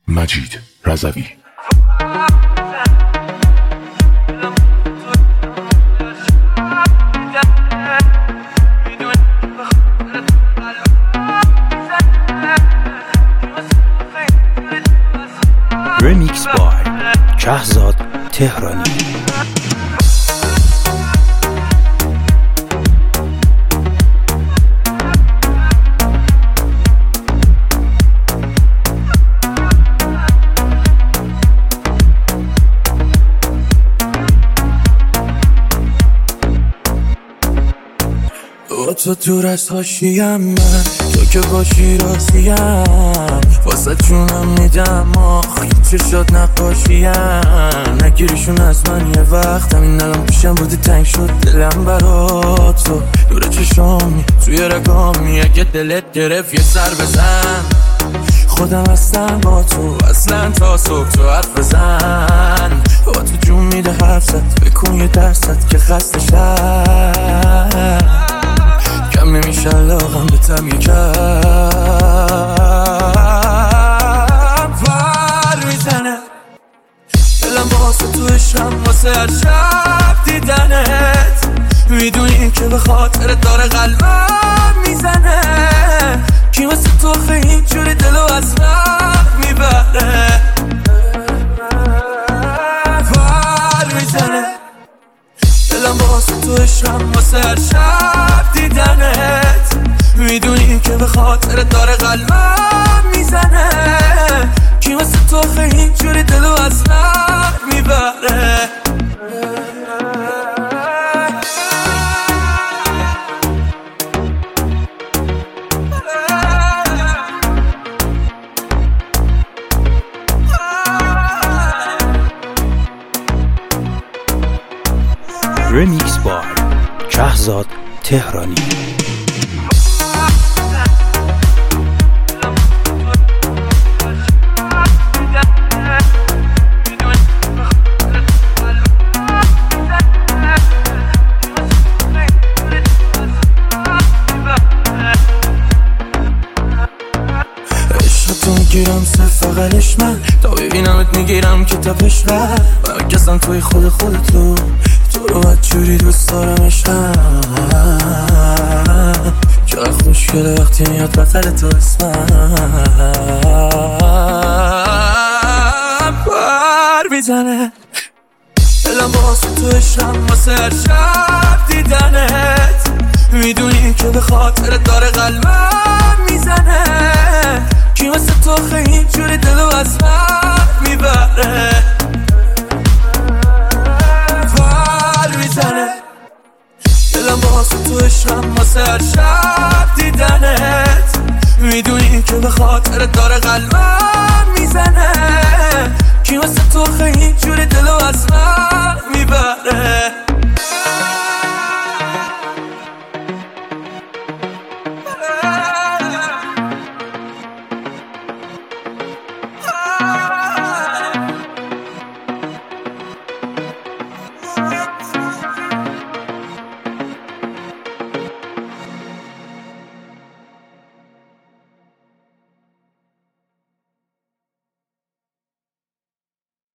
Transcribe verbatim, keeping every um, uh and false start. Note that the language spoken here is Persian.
مجید رضوی. رمیکس بای شهزاد تهرانی. با تو دور از حاشیم من، تو که باشی راضیم، واسه جونم میدم آخ این چشات نقاشیم. نگیریشون از من یه وقت، همین الان پیشم بودی تنگ شد دلم برا تو. دور چشامی توی رگامی، اگه دلت گرفت یه سر بزن. خودم هستم با تو اصلا تا صبح تو حرف بزن. با تو جون میده حرف زد، بکن یه درصد که خسته شد. کم نمیشه علاقم به تم یکم پر میزنه. دلم واسه تو عشقم، واسه هر شب دیدنت. میدونی که به خاطر داره قلبم میزنه. کی واسه تو خیلی اینجوری دلو از راه میبره. پر میزنه. دلم واسه تو عشقم، واسه هر شب دیدنت. میدونی که به خاطر داره قلبم میزنه. کی واسه تو خیلی اینجوری دلو از راه میبره. رمیکس بای شهزاد تهرانی. عشقتو میگیرم صرف فقرش من، تا ببینمت میگیرم که تپش بر من کسم توی خود خودتو. تو رو باید جوری دوست دارم عشقم. چقدر خوشگله وقتی میاد بطل تو اسمم. پر میزنه. دلم واسه تو عشقم، واسه هر شب دیدنت. میدونی که به خاطر داره قلبم میزنه. کی واسه تو خیلی اینجوری دلو از من میبره. دلم واسه تو عشقم، واسه هر شب دیدنت. میدونی که به خاطر داره قلبم میزنه. کی واسه تو خیلی اینجوری دلو از من